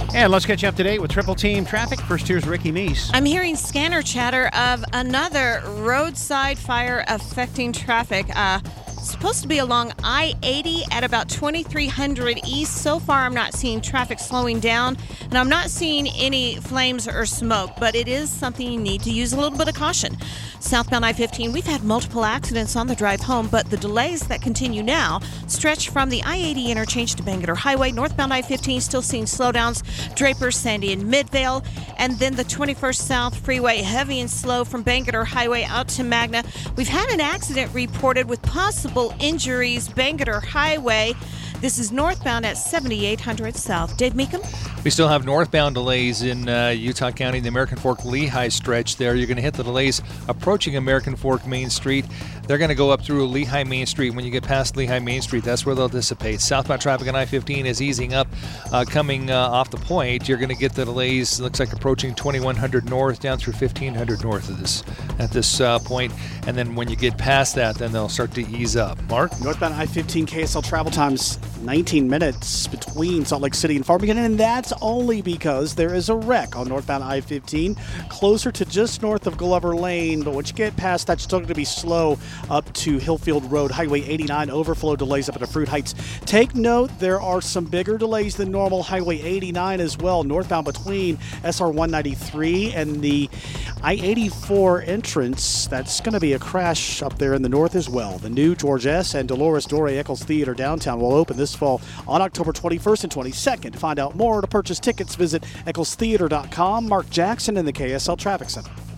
And let's catch you up to date with Triple Team Traffic. First, here's Ricky Meese. I'm hearing scanner chatter of another roadside fire affecting traffic. Supposed to be along I-80 at about 2300 East. So far, I'm not seeing traffic slowing down, and I'm not seeing any flames or smoke, but it is something you need to use a little bit of caution. Southbound I-15, we've had multiple accidents on the drive home, but the delays that continue now stretch from the I-80 interchange to Bangerter Highway. Northbound I-15 still seeing slowdowns, Draper, Sandy, and Midvale, and then the 21st South Freeway heavy and slow from Bangerter Highway out to Magna. We've had an accident reported with possible injuries, Bangerter Highway. This is northbound at 7800 South. Dave Meekum? We still have northbound delays in Utah County, the American Fork Lehigh stretch there. You're going to hit the delays approaching American Fork Main Street. They're going to go up through Lehigh Main Street. When you get past Lehigh Main Street, that's where they'll dissipate. Southbound traffic on I-15 is easing up, coming off the point. You're going to get the delays, looks like approaching 2100 north down through 1500 north at this point. And then when you get past that, then they'll start to ease up. Mark? Northbound I-15 KSL travel times 19 minutes between Salt Lake City and Farmington, and that's only because there is a wreck on northbound I-15 closer to just north of Glover Lane. But once you get past that, you're still going to be slow up to Hillfield Road. Highway 89 overflow delays up at Fruit Heights. Take note, there are some bigger delays than normal. Highway 89 as well, northbound between SR 193 and the I-84 entrance. That's going to be a crash up there in the north as well. The new George S. and Dolores Dore Eccles Theater downtown will open this fall on October 21st and 22nd. To find out more or to purchase tickets, visit EcclesTheater.com. Mark Jackson in the KSL Traffic Center.